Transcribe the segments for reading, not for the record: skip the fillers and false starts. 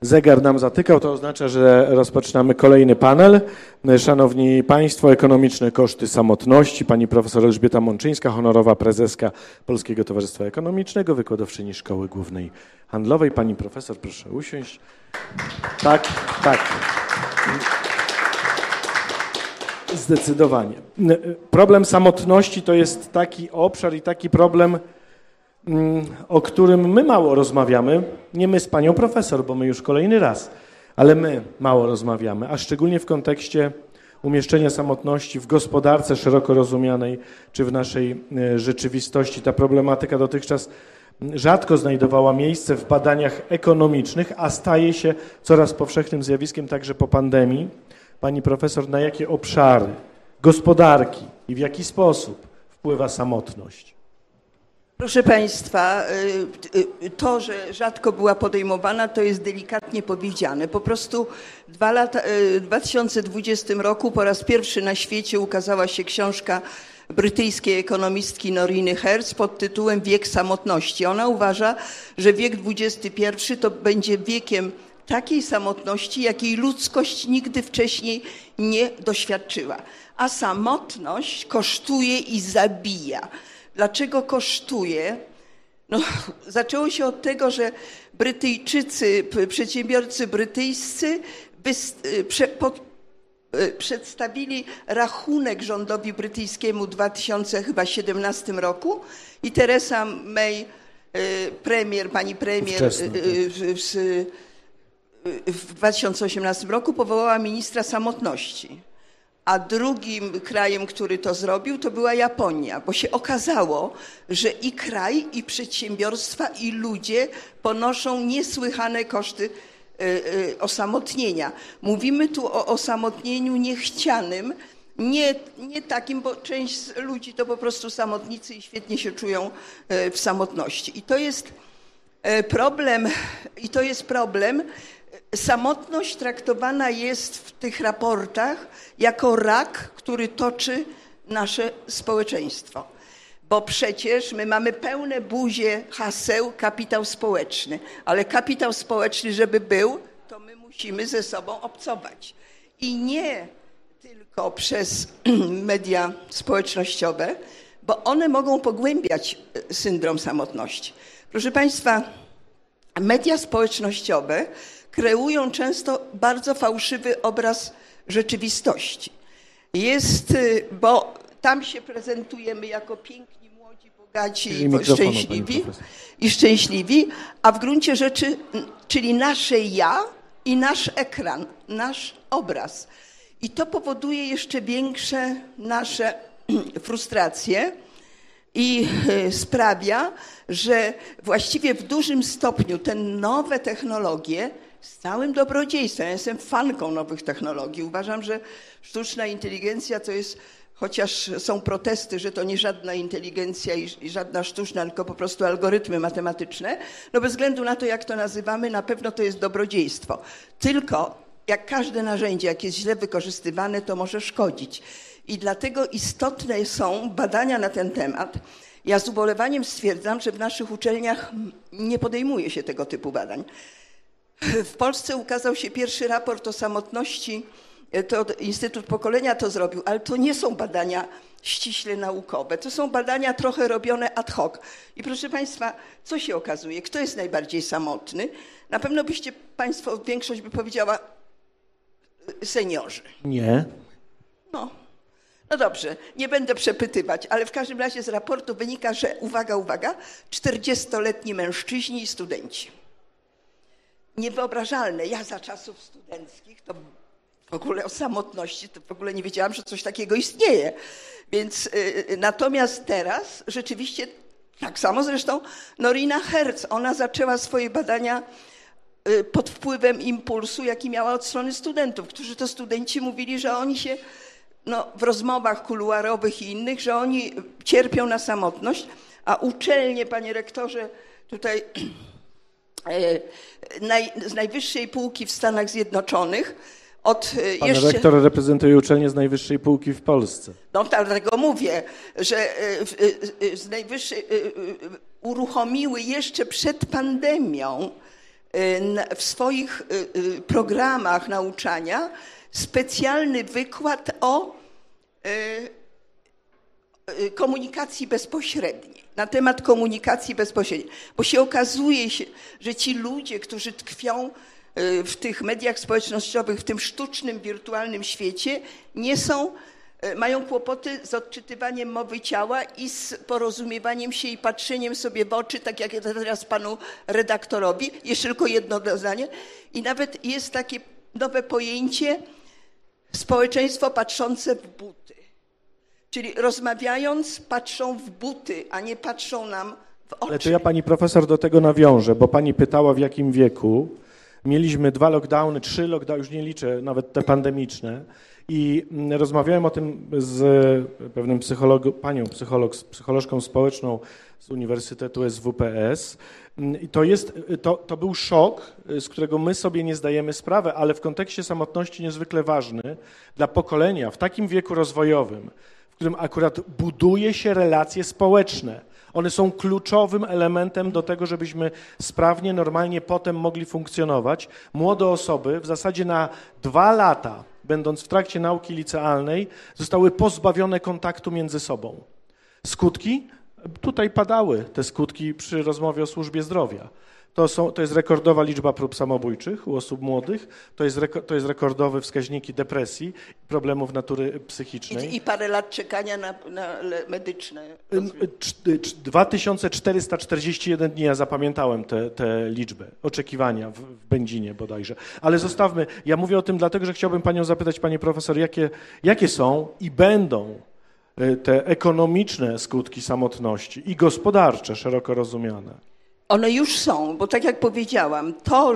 zegar nam zatykał, to oznacza, że rozpoczynamy kolejny panel. Szanowni Państwo, ekonomiczne koszty samotności. Pani profesor Elżbieta Mączyńska, honorowa prezeska Polskiego Towarzystwa Ekonomicznego, wykładowczyni Szkoły Głównej Handlowej. Pani profesor, proszę usiąść. Tak, tak. Zdecydowanie. Problem samotności to jest taki obszar i taki problem, o którym my mało rozmawiamy. Nie my z panią profesor, bo my już kolejny raz, ale my mało rozmawiamy, a szczególnie w kontekście umieszczenia samotności w gospodarce szeroko rozumianej, czy w naszej rzeczywistości. Ta problematyka dotychczas rzadko znajdowała miejsce w badaniach ekonomicznych, a staje się coraz powszechnym zjawiskiem także po pandemii. Pani profesor, na jakie obszary gospodarki i w jaki sposób wpływa samotność? Proszę Państwa, to, że rzadko była podejmowana, to jest delikatnie powiedziane. Po prostu w 2020 roku po raz pierwszy na świecie ukazała się książka brytyjskiej ekonomistki Noriny Hertz pod tytułem Wiek samotności. Ona uważa, że wiek XXI to będzie wiekiem takiej samotności, jakiej ludzkość nigdy wcześniej nie doświadczyła. A samotność kosztuje i zabija. Dlaczego kosztuje? No, zaczęło się od tego, że Brytyjczycy, przedsiębiorcy brytyjscy przedstawili rachunek rządowi brytyjskiemu w 2017 roku i Theresa May, pani premier w 2018 roku powołała ministra samotności. A drugim krajem, który to zrobił, to była Japonia, bo się okazało, że i kraj, i przedsiębiorstwa, i ludzie ponoszą niesłychane koszty osamotnienia. Mówimy tu o osamotnieniu niechcianym, nie takim, bo część ludzi to po prostu samotnicy i świetnie się czują w samotności. I to jest problem. Samotność traktowana jest w tych raportach jako rak, który toczy nasze społeczeństwo. Bo przecież my mamy pełne buzie haseł kapitał społeczny, ale kapitał społeczny, żeby był, to my musimy ze sobą obcować. I nie tylko przez media społecznościowe, bo one mogą pogłębiać syndrom samotności. Proszę Państwa, media społecznościowe kreują często bardzo fałszywy obraz rzeczywistości. Bo tam się prezentujemy jako piękni, młodzi, bogaci i szczęśliwi, a w gruncie rzeczy, czyli nasze ja i nasz ekran, nasz obraz. I to powoduje jeszcze większe nasze frustracje i sprawia, że właściwie w dużym stopniu te nowe technologie z całym dobrodziejstwem. Ja jestem fanką nowych technologii. Uważam, że sztuczna inteligencja to jest, chociaż są protesty, że to nie żadna inteligencja i żadna sztuczna, tylko po prostu algorytmy matematyczne, no bez względu na to, jak to nazywamy, na pewno to jest dobrodziejstwo. Tylko jak każde narzędzie, jak jest źle wykorzystywane, to może szkodzić. I dlatego istotne są badania na ten temat. Ja z ubolewaniem stwierdzam, że w naszych uczelniach nie podejmuje się tego typu badań. W Polsce ukazał się pierwszy raport o samotności, to Instytut Pokolenia to zrobił, ale to nie są badania ściśle naukowe, to są badania trochę robione ad hoc. I proszę Państwa, co się okazuje? Kto jest najbardziej samotny? Na pewno byście Państwo, większość by powiedziała seniorzy. Nie. No dobrze, nie będę przepytywać, ale w każdym razie z raportu wynika, że uwaga, 40-letni mężczyźni i studenci. Niewyobrażalne. Ja za czasów studenckich to w ogóle o samotności to w ogóle nie wiedziałam, że coś takiego istnieje. Więc natomiast teraz rzeczywiście tak samo zresztą Norina Hertz, ona zaczęła swoje badania pod wpływem impulsu, jaki miała od strony studentów, którzy to studenci mówili, że oni się w rozmowach kuluarowych i innych, że oni cierpią na samotność, a uczelnie, panie rektorze, tutaj z najwyższej półki w Stanach Zjednoczonych. Pan rektor reprezentuje uczelnię z najwyższej półki w Polsce. No dlatego mówię, że z najwyższej uruchomiły jeszcze przed pandemią w swoich programach nauczania specjalny wykład o komunikacji bezpośredniej, na temat komunikacji bezpośredniej, bo się okazuje, że ci ludzie, którzy tkwią w tych mediach społecznościowych, w tym sztucznym, wirtualnym świecie, mają kłopoty z odczytywaniem mowy ciała i z porozumiewaniem się i patrzeniem sobie w oczy, tak jak ja teraz panu redaktorowi. Jeszcze tylko jedno zdanie. I nawet jest takie nowe pojęcie społeczeństwo patrzące w buty. Czyli rozmawiając, patrzą w buty, a nie patrzą nam w oczy. Ale to ja pani profesor do tego nawiążę, bo pani pytała, w jakim wieku. Mieliśmy 2 lockdowny, 3 lockdowny, już nie liczę, nawet te pandemiczne. I rozmawiałem o tym z pewnym psycholożką społeczną z Uniwersytetu SWPS. I to był szok, z którego my sobie nie zdajemy sprawy, ale w kontekście samotności niezwykle ważny dla pokolenia w takim wieku rozwojowym, w którym akurat buduje się relacje społeczne. One są kluczowym elementem do tego, żebyśmy sprawnie, normalnie potem mogli funkcjonować. Młode osoby w zasadzie na 2 lata, będąc w trakcie nauki licealnej, zostały pozbawione kontaktu między sobą. Skutki? Tutaj padały te skutki przy rozmowie o służbie zdrowia. To jest rekordowa liczba prób samobójczych u osób młodych, to jest rekordowe wskaźniki depresji, problemów natury psychicznej. I parę lat czekania na medyczne. 2441 dni, ja zapamiętałem tę liczbę, oczekiwania w Będzinie bodajże. Ale zostawmy, ja mówię o tym dlatego, że chciałbym panią zapytać, pani profesor, jakie są i będą te ekonomiczne skutki samotności i gospodarcze, szeroko rozumiane. One już są, bo tak jak powiedziałam, to,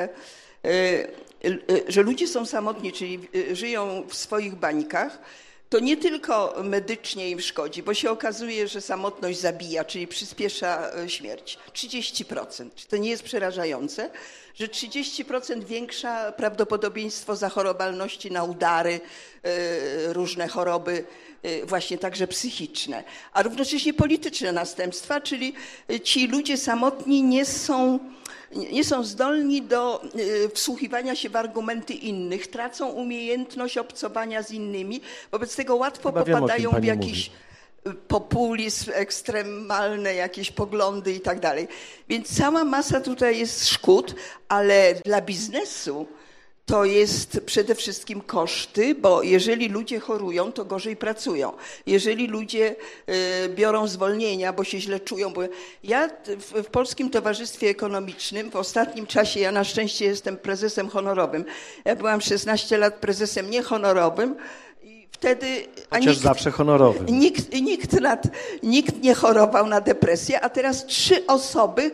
że ludzie są samotni, czyli żyją w swoich bańkach, to nie tylko medycznie im szkodzi, bo się okazuje, że samotność zabija, czyli przyspiesza śmierć. 30%. Czy to nie jest przerażające, że 30% większa prawdopodobieństwo zachorowalności na udary, różne choroby, właśnie także psychiczne, a równocześnie polityczne następstwa, czyli ci ludzie samotni nie są zdolni do wsłuchiwania się w argumenty innych, tracą umiejętność obcowania z innymi, wobec tego łatwo popadają w jakiś populizm, ekstremalne jakieś poglądy i tak dalej. Więc cała masa tutaj jest szkód, ale dla biznesu to jest przede wszystkim koszty, bo jeżeli ludzie chorują, to gorzej pracują. Jeżeli ludzie biorą zwolnienia, bo się źle czują, bo ja w Polskim Towarzystwie Ekonomicznym w ostatnim czasie, ja na szczęście jestem prezesem honorowym, ja byłam 16 lat prezesem niehonorowym, wtedy zawsze honorowy. Nikt nie chorował na depresję, a teraz 3 osoby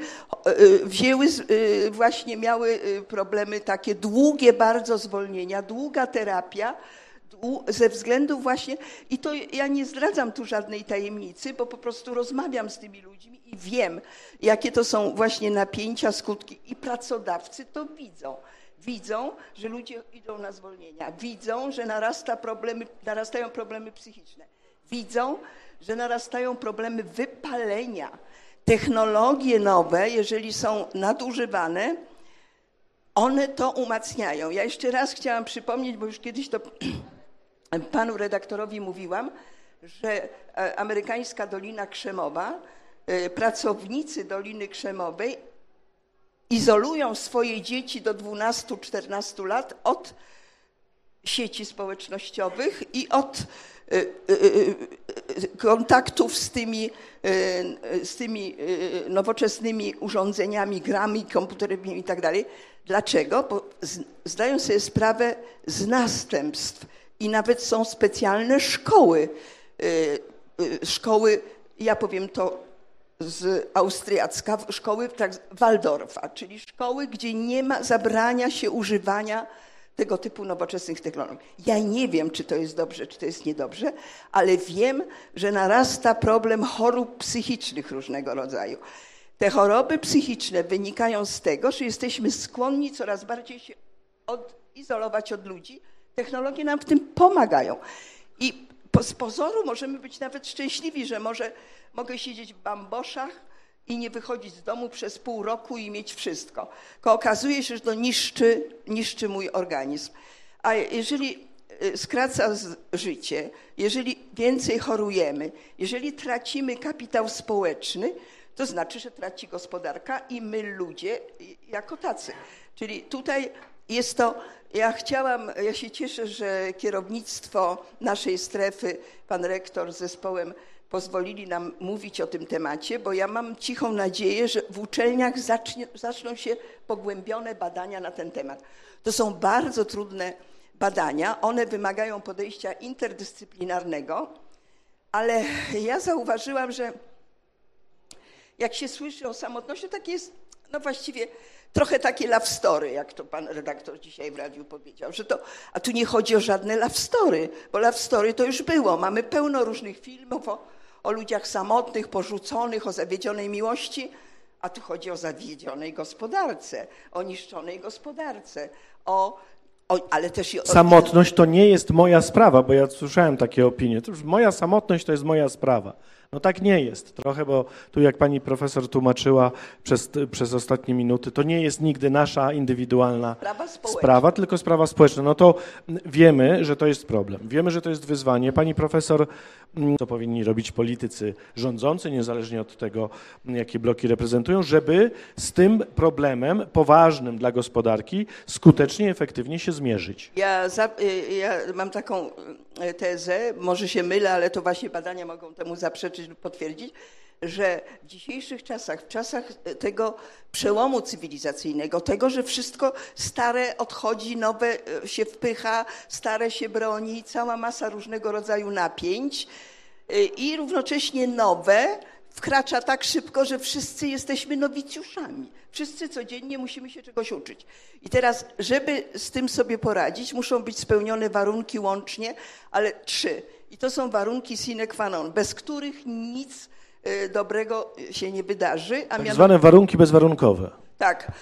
miały problemy takie długie bardzo zwolnienia, długa terapia, ze względu właśnie, i to ja nie zdradzam tu żadnej tajemnicy, bo po prostu rozmawiam z tymi ludźmi i wiem, jakie to są właśnie napięcia, skutki i pracodawcy to widzą. Widzą, że ludzie idą na zwolnienia, widzą, że narastają problemy psychiczne, widzą, że narastają problemy wypalenia. Technologie nowe, jeżeli są nadużywane, one to umacniają. Ja jeszcze raz chciałam przypomnieć, bo już kiedyś to panu redaktorowi mówiłam, że amerykańska Dolina Krzemowa, pracownicy Doliny Krzemowej izolują swoje dzieci do 12-14 lat od sieci społecznościowych i od kontaktów z tymi nowoczesnymi urządzeniami, grami komputerowymi i tak dalej. Dlaczego? Bo zdają sobie sprawę z następstw i nawet są specjalne szkoły, ja powiem to z austriacka, szkoły Waldorfa, czyli szkoły, gdzie nie ma zabrania się używania tego typu nowoczesnych technologii. Ja nie wiem, czy to jest dobrze, czy to jest niedobrze, ale wiem, że narasta problem chorób psychicznych różnego rodzaju. Te choroby psychiczne wynikają z tego, że jesteśmy skłonni coraz bardziej się izolować od ludzi. Technologie nam w tym pomagają. I z pozoru możemy być nawet szczęśliwi, że mogę siedzieć w bamboszach i nie wychodzić z domu przez pół roku i mieć wszystko. Tylko okazuje się, że to niszczy mój organizm. A jeżeli skraca życie, jeżeli więcej chorujemy, jeżeli tracimy kapitał społeczny, to znaczy, że traci gospodarka i my ludzie jako tacy. Czyli tutaj jest to, ja się cieszę, że kierownictwo naszej strefy, pan rektor z zespołem pozwolili nam mówić o tym temacie, bo ja mam cichą nadzieję, że w uczelniach zaczną się pogłębione badania na ten temat. To są bardzo trudne badania, one wymagają podejścia interdyscyplinarnego, ale ja zauważyłam, że jak się słyszy o samotności, to takie jest, no właściwie trochę takie love story, jak to pan redaktor dzisiaj w radiu powiedział, że to, a tu nie chodzi o żadne love story, bo love story to już było. Mamy pełno różnych filmów o ludziach samotnych, porzuconych, o zawiedzionej miłości, a tu chodzi o zawiedzionej gospodarce, o niszczonej gospodarce, ale też i o... Samotność to nie jest moja sprawa, bo ja słyszałem takie opinie. To już moja samotność to jest moja sprawa. No tak nie jest trochę, bo tu jak pani profesor tłumaczyła przez ostatnie minuty, to nie jest nigdy nasza indywidualna sprawa, tylko sprawa społeczna. No to wiemy, że to jest problem. Wiemy, że to jest wyzwanie. Pani profesor, co powinni robić politycy rządzący, niezależnie od tego, jakie bloki reprezentują, żeby z tym problemem poważnym dla gospodarki skutecznie, efektywnie się zmierzyć. Ja mam taką tezę, może się mylę, ale to właśnie badania mogą temu zaprzeczyć lub potwierdzić, że w dzisiejszych czasach, w czasach tego przełomu cywilizacyjnego, tego, że wszystko stare odchodzi, nowe się wpycha, stare się broni, cała masa różnego rodzaju napięć i równocześnie nowe wkracza tak szybko, że wszyscy jesteśmy nowicjuszami. Wszyscy codziennie musimy się czegoś uczyć. I teraz, żeby z tym sobie poradzić, muszą być spełnione warunki łącznie, ale 3. I to są warunki sine qua non, bez których nic dobrego się nie wydarzy. Tak zwane warunki bezwarunkowe. Tak,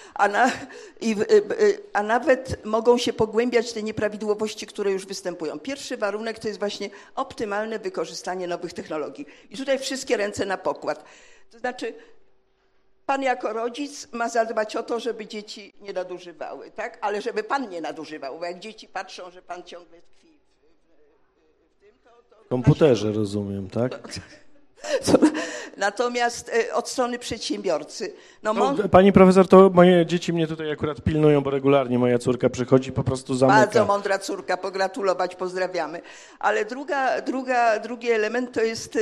a nawet mogą się pogłębiać te nieprawidłowości, które już występują. Pierwszy warunek to jest właśnie optymalne wykorzystanie nowych technologii. I tutaj wszystkie ręce na pokład. To znaczy, pan jako rodzic ma zadbać o to, żeby dzieci nie nadużywały, tak? Ale żeby pan nie nadużywał, bo jak dzieci patrzą, że pan ciągle tkwi w tym, to... W komputerze, rozumiem, tak? Natomiast od strony przedsiębiorcy... Pani profesor, to moje dzieci mnie tutaj akurat pilnują, bo regularnie moja córka przychodzi, po prostu zamyka. Bardzo mądra córka, pogratulować, pozdrawiamy. Ale drugi element to jest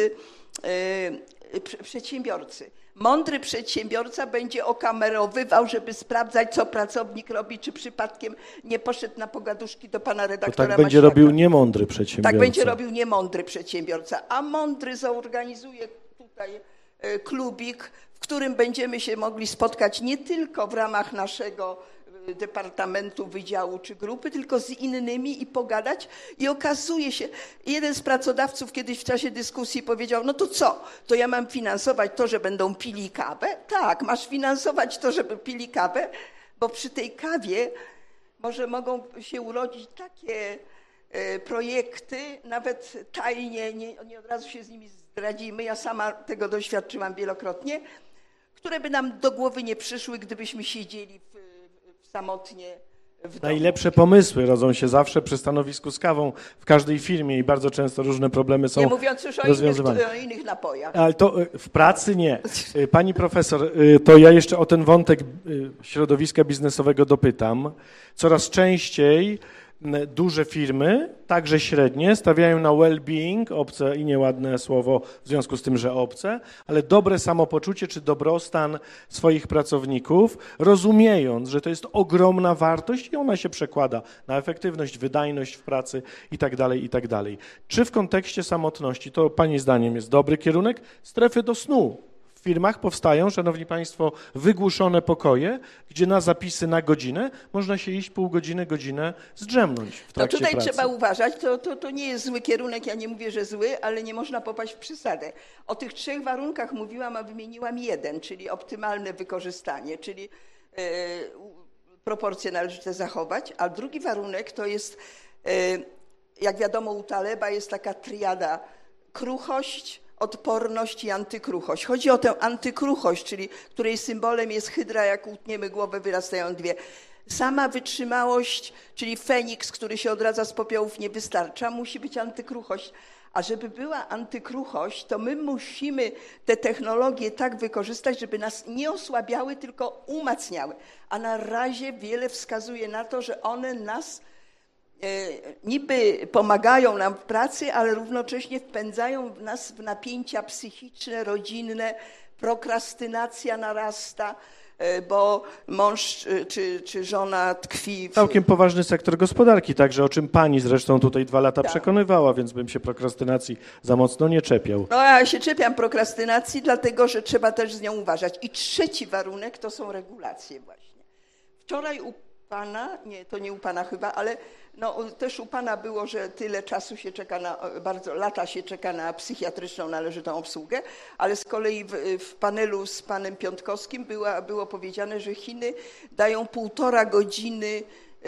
przedsiębiorcy. Mądry przedsiębiorca będzie okamerowywał, żeby sprawdzać, co pracownik robi, czy przypadkiem nie poszedł na pogaduszki do pana redaktora. Tak będzie robił niemądry przedsiębiorca. Tak będzie robił niemądry przedsiębiorca, a mądry zorganizuje tutaj klubik, w którym będziemy się mogli spotkać nie tylko w ramach naszego departamentu, wydziału czy grupy, tylko z innymi i pogadać. I okazuje się, jeden z pracodawców kiedyś w czasie dyskusji powiedział, no to co, to ja mam finansować to, że będą pili kawę? Tak, masz finansować to, żeby pili kawę, bo przy tej kawie może mogą się urodzić takie projekty, nawet tajnie, nie od razu się z nimi zdradzimy, ja sama tego doświadczyłam wielokrotnie, które by nam do głowy nie przyszły, gdybyśmy siedzieli samotnie w domu. Najlepsze pomysły rodzą się zawsze przy stanowisku z kawą w każdej firmie i bardzo często różne problemy są rozwiązywane. Nie mówiąc już o innych napojach. Ale to w pracy nie. Pani profesor, to ja jeszcze o ten wątek środowiska biznesowego dopytam. Coraz częściej duże firmy, także średnie, stawiają na well-being, obce i nieładne słowo w związku z tym, że obce, ale dobre samopoczucie czy dobrostan swoich pracowników, rozumiejąc, że to jest ogromna wartość i ona się przekłada na efektywność, wydajność w pracy itd., itd. Czy w kontekście samotności, to pani zdaniem jest dobry kierunek, strefy do snu? W firmach powstają, szanowni państwo, wygłuszone pokoje, gdzie na zapisy na godzinę można się iść pół godziny, godzinę zdrzemnąć w trakcie tutaj pracy. Trzeba uważać, to nie jest zły kierunek, ja nie mówię, że zły, ale nie można popaść w przesadę. O tych 3 warunkach mówiłam, a wymieniłam jeden, czyli optymalne wykorzystanie, czyli proporcje należyte zachować, a drugi warunek to jest, jak wiadomo u Taleba jest taka triada: kruchość, odporność i antykruchość. Chodzi o tę antykruchość, czyli której symbolem jest hydra, jak utniemy głowę, wyrastają dwie. Sama wytrzymałość, czyli Feniks, który się odradza z popiołów, nie wystarcza, musi być antykruchość. A żeby była antykruchość, to my musimy te technologie tak wykorzystać, żeby nas nie osłabiały, tylko umacniały. A na razie wiele wskazuje na to, że one nas niby pomagają nam w pracy, ale równocześnie wpędzają nas w napięcia psychiczne, rodzinne, prokrastynacja narasta, bo mąż czy żona tkwi. Całkiem poważny sektor gospodarki, także o czym pani zresztą tutaj 2 lata przekonywała, więc bym się prokrastynacji za mocno nie czepiał. No ja się czepiam prokrastynacji, dlatego że trzeba też z nią uważać. I trzeci warunek to są regulacje właśnie. Wczoraj u pana, nie, to nie u pana chyba, ale no, też u pana było, że tyle czasu się czeka bardzo lata się czeka na psychiatryczną należytą obsługę, ale z kolei w panelu z panem Piątkowskim było powiedziane, że Chiny dają 1,5 godziny,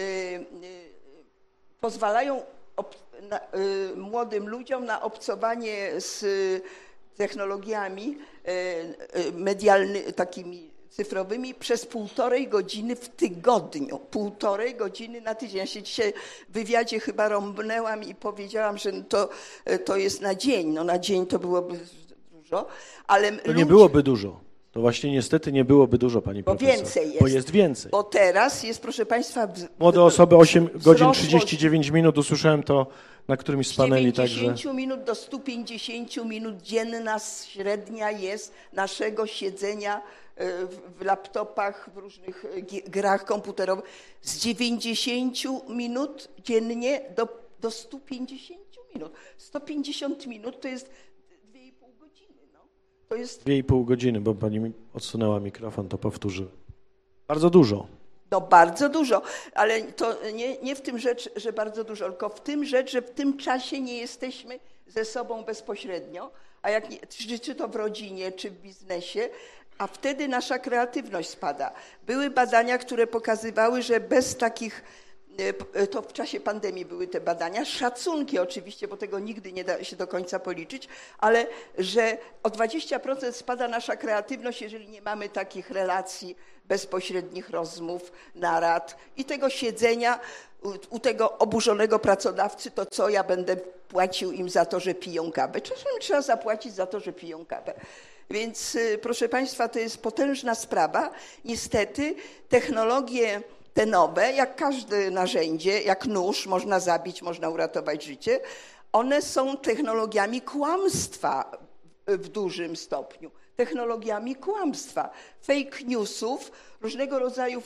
pozwalają młodym ludziom na obcowanie z technologiami medialnymi, takimi cyfrowymi przez 1,5 godziny w tygodniu. 1,5 godziny na tydzień. Ja się dzisiaj w wywiadzie chyba rąbnęłam i powiedziałam, że to jest na dzień. No na dzień to byłoby dużo, ale to nie byłoby dużo. To właśnie niestety nie byłoby dużo, pani profesor. Bo więcej jest. Bo jest więcej. Bo teraz jest, proszę państwa... Młode osoby 8 godzin 39 minut, usłyszałem to na którymś z paneli. 90 minut do 150 minut dzienna średnia jest naszego siedzenia w laptopach, w różnych grach komputerowych. Z 90 minut dziennie do 150 minut. 150 minut to jest 2,5 godziny. No. To jest 2,5 godziny, bo pani mi odsunęła mikrofon, to powtórzę. Bardzo dużo. No bardzo dużo, ale to nie w tym rzecz, że bardzo dużo, tylko w tym rzecz, że w tym czasie nie jesteśmy ze sobą bezpośrednio, a jak czy to w rodzinie, czy w biznesie, a wtedy nasza kreatywność spada. Były badania, które pokazywały, że bez takich, to w czasie pandemii były te badania, szacunki oczywiście, bo tego nigdy nie da się do końca policzyć, ale że o 20% spada nasza kreatywność, jeżeli nie mamy takich relacji, bezpośrednich rozmów, narad i tego siedzenia u tego oburzonego pracodawcy, to co ja będę płacił im za to, że piją kawę. Czasem trzeba zapłacić za to, że piją kawę. Więc proszę państwa, to jest potężna sprawa. Niestety technologie te nowe, jak każde narzędzie, jak nóż, można zabić, można uratować życie, one są technologiami kłamstwa w dużym stopniu. Technologiami kłamstwa, fake newsów, różnego rodzaju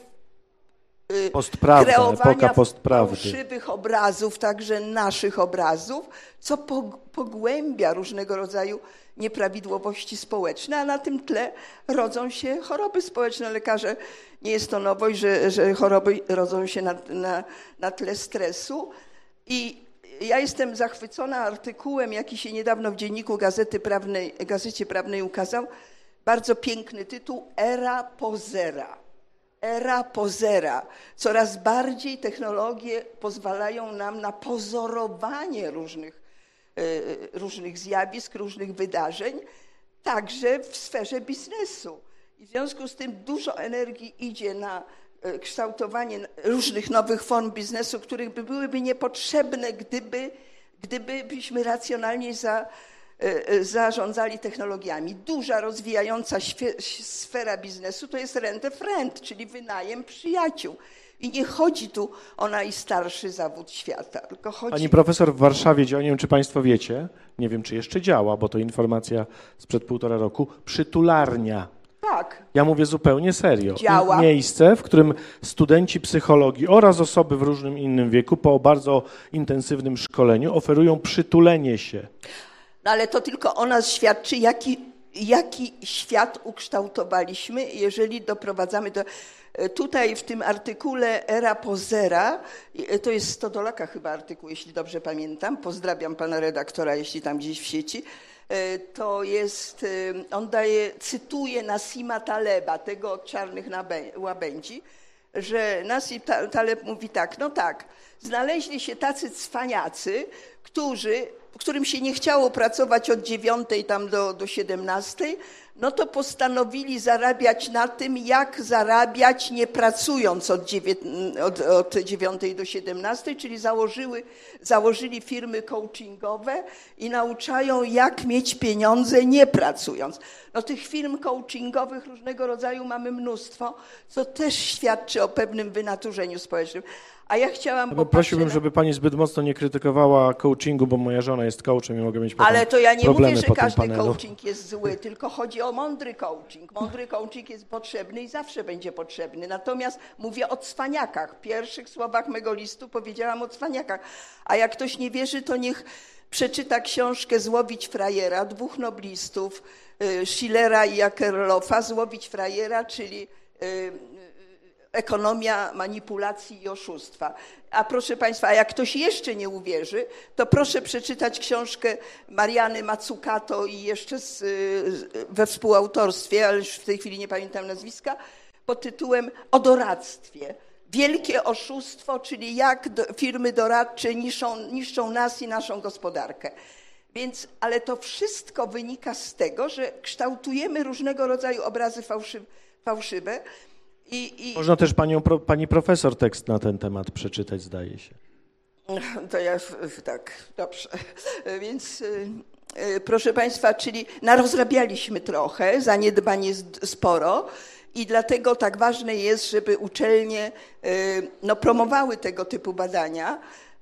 kreowania fałszywych obrazów, także naszych obrazów, co pogłębia różnego rodzaju nieprawidłowości społeczne, a na tym tle rodzą się choroby społeczne. Lekarze, nie jest to nowość, że choroby rodzą się na tle stresu. I ja jestem zachwycona artykułem, jaki się niedawno w Dzienniku Gazecie Prawnej ukazał. Bardzo piękny tytuł: Era pozera. Era pozera. Coraz bardziej technologie pozwalają nam na pozorowanie różnych zjawisk, różnych wydarzeń, także w sferze biznesu. I w związku z tym dużo energii idzie na kształtowanie różnych nowych form biznesu, które byłyby niepotrzebne, gdybyśmy racjonalnie zarządzali technologiami. Duża, rozwijająca sfera biznesu to jest rent a friend, czyli wynajem przyjaciół. I nie chodzi tu o najstarszy zawód świata, tylko chodzi... Pani profesor w Warszawie działa, nie wiem czy państwo wiecie, nie wiem czy jeszcze działa, bo to informacja sprzed 1,5 roku, przytularnia. Tak. Ja mówię zupełnie serio. Działa. Miejsce, w którym studenci psychologii oraz osoby w różnym innym wieku po bardzo intensywnym szkoleniu oferują przytulenie się. No ale to tylko o nas świadczy, jaki świat ukształtowaliśmy, jeżeli doprowadzamy do... Tutaj w tym artykule Era pozera, to jest Stodolaka chyba artykuł, jeśli dobrze pamiętam, pozdrawiam pana redaktora, jeśli tam gdzieś w sieci, to jest, on cytuje Nassima Taleba, tego od czarnych łabędzi, że Nassim Taleb mówi tak, no tak, znaleźli się tacy cwaniacy, którzy w którym się nie chciało pracować od 9 tam do 17, no to postanowili zarabiać na tym, jak zarabiać nie pracując od 9 do 17, czyli założyli firmy coachingowe i nauczają, jak mieć pieniądze nie pracując. No tych firm coachingowych różnego rodzaju mamy mnóstwo, co też świadczy o pewnym wynaturzeniu społecznym. A ja chciałam... Prosiłbym, żeby pani zbyt mocno nie krytykowała coachingu, bo moja żona jest coachem i mogę mieć potem Ale to ja nie problemy mówię, że po tym każdy panelu. coaching jest zły, tylko chodzi o mądry coaching. Mądry coaching jest potrzebny i zawsze będzie potrzebny. Natomiast mówię o cwaniakach. W pierwszych słowach mego listu powiedziałam o cwaniakach. A jak ktoś nie wierzy, to niech przeczyta książkę Złowić frajera, 2 noblistów, Schillera i Akerlofa. Złowić frajera, czyli ekonomia manipulacji i oszustwa. A proszę Państwa, a jak ktoś jeszcze nie uwierzy, to proszę przeczytać książkę Mariany Mazzucato i jeszcze we współautorstwie, ale już w tej chwili nie pamiętam nazwiska, pod tytułem O doradztwie. Wielkie oszustwo, czyli jak firmy doradcze niszczą nas i naszą gospodarkę. Więc, ale to wszystko wynika z tego, że kształtujemy różnego rodzaju obrazy fałszywe. Można też pani profesor tekst na ten temat przeczytać, zdaje się. To ja tak, dobrze. Więc proszę Państwa, czyli narozrabialiśmy trochę, zaniedbań jest sporo i dlatego tak ważne jest, żeby uczelnie promowały tego typu badania,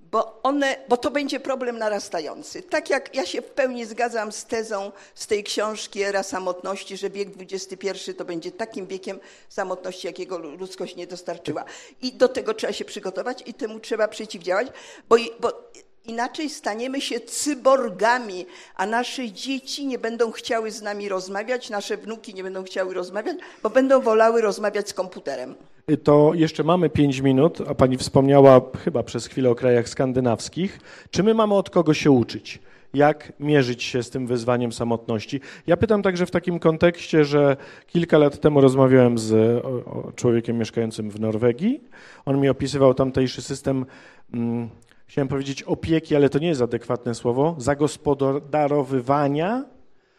bo to będzie problem narastający. Tak jak ja się w pełni zgadzam z tezą z tej książki Era samotności, że wiek XXI to będzie takim wiekiem samotności, jakiego ludzkość nie dostarczyła. I do tego trzeba się przygotować i temu trzeba przeciwdziałać, bo inaczej staniemy się cyborgami, a nasze dzieci nie będą chciały z nami rozmawiać, nasze wnuki nie będą chciały rozmawiać, bo będą wolały rozmawiać z komputerem. To jeszcze mamy 5 minut, a pani wspomniała chyba przez chwilę o krajach skandynawskich. Czy my mamy od kogo się uczyć? Jak mierzyć się z tym wyzwaniem samotności? Ja pytam także w takim kontekście, że kilka lat temu rozmawiałem z człowiekiem mieszkającym w Norwegii. On mi opisywał tamtejszy system, chciałem powiedzieć opieki, ale to nie jest adekwatne słowo, zagospodarowywania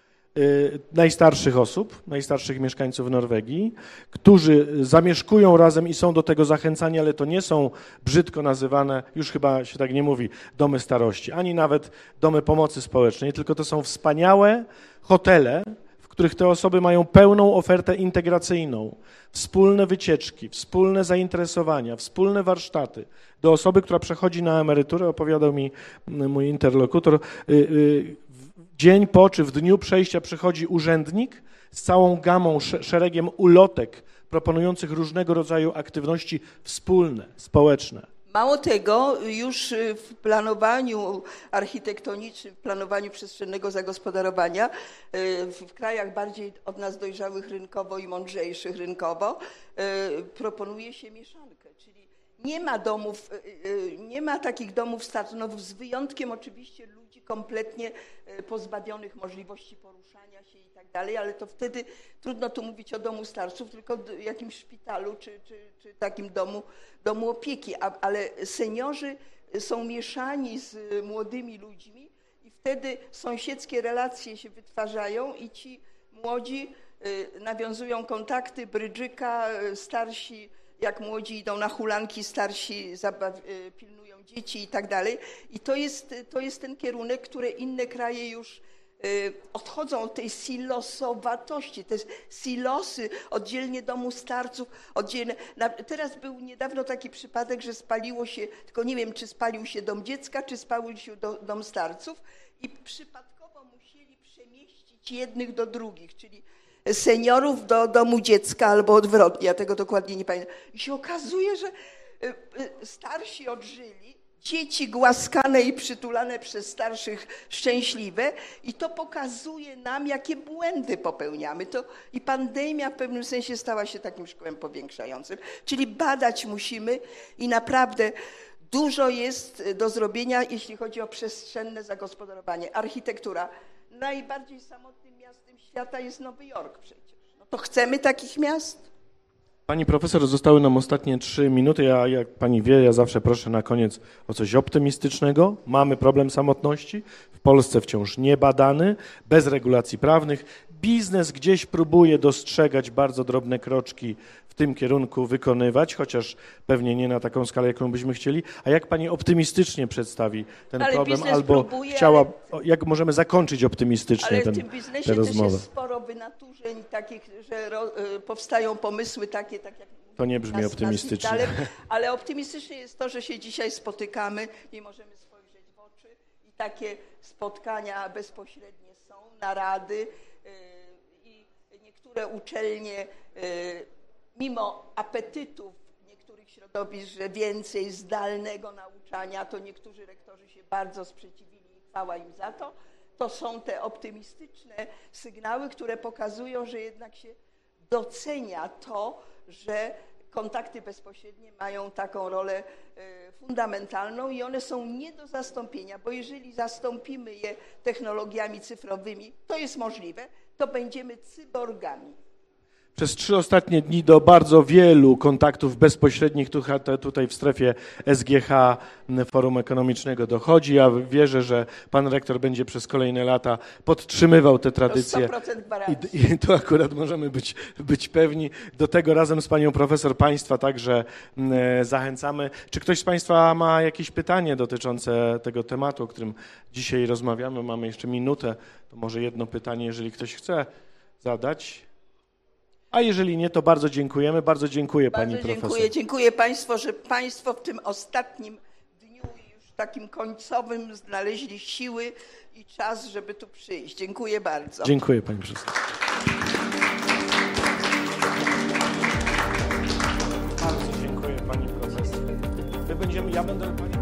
najstarszych osób, najstarszych mieszkańców Norwegii, którzy zamieszkują razem i są do tego zachęcani, ale to nie są brzydko nazywane, już chyba się tak nie mówi, domy starości, ani nawet domy pomocy społecznej, tylko to są wspaniałe hotele, w których te osoby mają pełną ofertę integracyjną, wspólne wycieczki, wspólne zainteresowania, wspólne warsztaty. Do osoby, która przechodzi na emeryturę, opowiadał mi mój interlokutor, dzień po czy w dniu przejścia przychodzi urzędnik z całą gamą, szeregiem ulotek proponujących różnego rodzaju aktywności wspólne, społeczne. Mało tego, już w planowaniu architektonicznym, w planowaniu przestrzennego zagospodarowania w krajach bardziej od nas dojrzałych rynkowo i mądrzejszych rynkowo proponuje się mieszankę, czyli nie ma takich domów starców, z wyjątkiem oczywiście ludzi kompletnie pozbawionych możliwości poruszania się i tak dalej, ale to wtedy trudno tu mówić o domu starców, tylko jakimś szpitalu czy takim domu opieki, ale seniorzy są mieszani z młodymi ludźmi i wtedy sąsiedzkie relacje się wytwarzają i ci młodzi nawiązują kontakty, brydżyka, starsi jak młodzi idą na hulanki, starsi pilnują dzieci i tak dalej. I to jest ten kierunek, który inne kraje już odchodzą od tej silosowatości, te silosy, oddzielnie domu starców, oddzielnie. Teraz był niedawno taki przypadek, że spaliło się, tylko nie wiem, czy spalił się dom dziecka, czy spalił się dom starców i przypadkowo musieli przemieścić jednych do drugich, czyli seniorów do domu dziecka albo odwrotnie, ja tego dokładnie nie pamiętam. I się okazuje, że starsi odżyli, dzieci głaskane i przytulane przez starszych szczęśliwe i to pokazuje nam, jakie błędy popełniamy. I pandemia w pewnym sensie stała się takim szkłem powiększającym. Czyli badać musimy i naprawdę dużo jest do zrobienia, jeśli chodzi o przestrzenne zagospodarowanie. Architektura. Najbardziej samotnym miastem świata jest Nowy Jork przecież. No to chcemy takich miast? Pani profesor, zostały nam ostatnie 3 minuty. Jak pani wie, ja zawsze proszę na koniec o coś optymistycznego. Mamy problem samotności, w Polsce wciąż niebadany, bez regulacji prawnych. Biznes gdzieś próbuje dostrzegać bardzo drobne kroczki w tym kierunku wykonywać, chociaż pewnie nie na taką skalę, jaką byśmy chcieli. A jak pani optymistycznie przedstawi ten problem, albo chciała, jak możemy zakończyć optymistycznie tę rozmowę? Ale w tym biznesie też jest sporo wynaturzeń takich, że powstają pomysły takie, tak jak... To nie brzmi optymistycznie. Ale optymistycznie jest to, że się dzisiaj spotykamy i możemy spojrzeć w oczy i takie spotkania bezpośrednie są, narady i niektóre uczelnie mimo apetytów niektórych środowisk, że więcej zdalnego nauczania, to niektórzy rektorzy się bardzo sprzeciwili i chwała im za to. To są te optymistyczne sygnały, które pokazują, że jednak się docenia to, że kontakty bezpośrednie mają taką rolę fundamentalną i one są nie do zastąpienia, bo jeżeli zastąpimy je technologiami cyfrowymi, to jest możliwe, to będziemy cyborgami. Przez 3 ostatnie dni do bardzo wielu kontaktów bezpośrednich tutaj w strefie SGH Forum Ekonomicznego dochodzi. Ja wierzę, że pan rektor będzie przez kolejne lata podtrzymywał te tradycje. To 100% gwarancji. I tu akurat możemy być pewni. Do tego razem z panią profesor państwa także zachęcamy. Czy ktoś z państwa ma jakieś pytanie dotyczące tego tematu, o którym dzisiaj rozmawiamy? Mamy jeszcze minutę, to może jedno pytanie, jeżeli ktoś chce zadać. A jeżeli nie, to bardzo dziękujemy. Bardzo dziękuję pani profesor. Dziękuję państwu, że państwo w tym ostatnim dniu już takim końcowym znaleźli siły i czas, żeby tu przyjść. Dziękuję bardzo. Dziękuję pani profesor. Bardzo dziękuję pani profesor. Ja będę pani